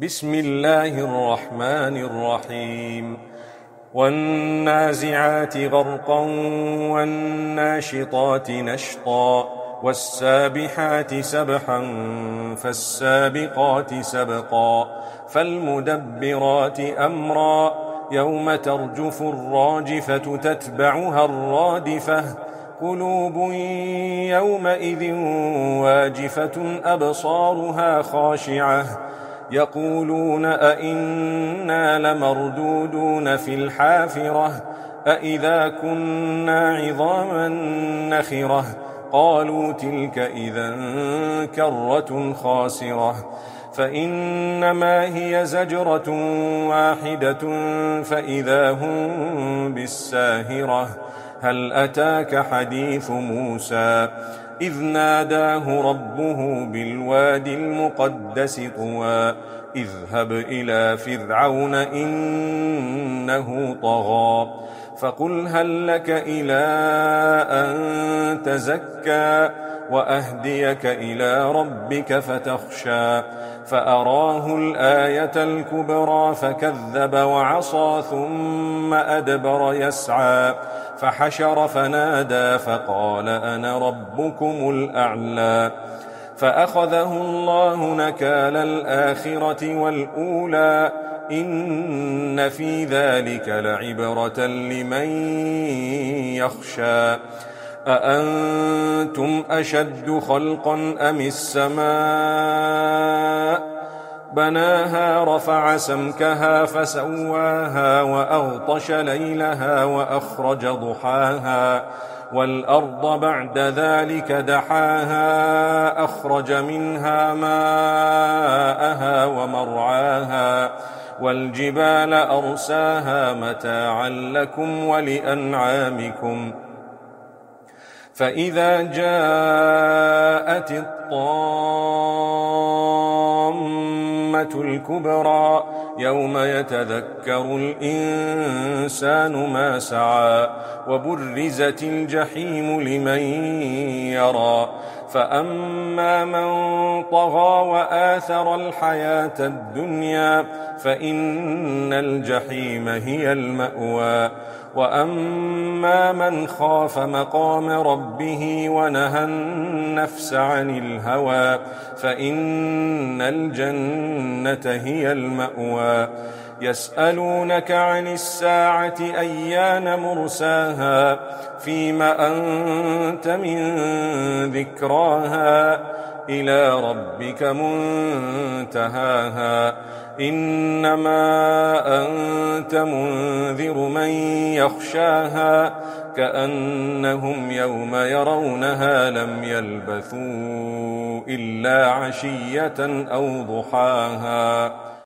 بسم الله الرحمن الرحيم والنازعات غرقا والناشطات نشطا والسابحات سبحا فالسابقات سبقا فالمدبرات أمرا يوم ترجف الراجفة تتبعها الرادفة قلوب يومئذ واجفة أبصارها خاشعة يقولون أئنا لمردودون في الحافرة أئذا كنا عظاما نخرة قالوا تلك إذا كرة خاسرة فإنما هي زجرة واحدة فإذا هم بالساهرة هل أتاك حديث موسى إذ ناداه ربه بالوادي المقدس طوى اذهب إلى فرعون إنه طغى فقل هل لك إلى أن تزكى وأهديك إلى ربك فتخشى فأراه الآية الكبرى فكذب وعصى ثم أدبر يسعى فحشر فنادى فقال أنا ربكم الأعلى فأخذه الله نكال الآخرة والأولى إن في ذلك لعبرة لمن يخشى أأنتم أشد خلقا أم السماء بناها رفع سمكها فسواها وأغطش ليلها وأخرج ضحاها والأرض بعد ذلك دحاها أخرج منها ماءها ومرعاها والجبال أرساها متاعا لكم ولأنعامكم فإذا جاءت الطامة الكبرى يوم يتذكر الإنسان ما سعى وبرزت الجحيم لمن يرى فأما من طغى وآثر الحياة الدنيا فإن الجحيم هي المأوى وأما من خاف مقام ربه ونهى النفس عن الهوى فإن الجنة هي المأوى يسألونك عن الساعة أيان مرساها فيم أنت من ذكراها إلى ربك منتهاها إنما أنت منذر من يخشاها كأنهم يوم يرونها لم يلبثوا إلا عشية أو ضحاها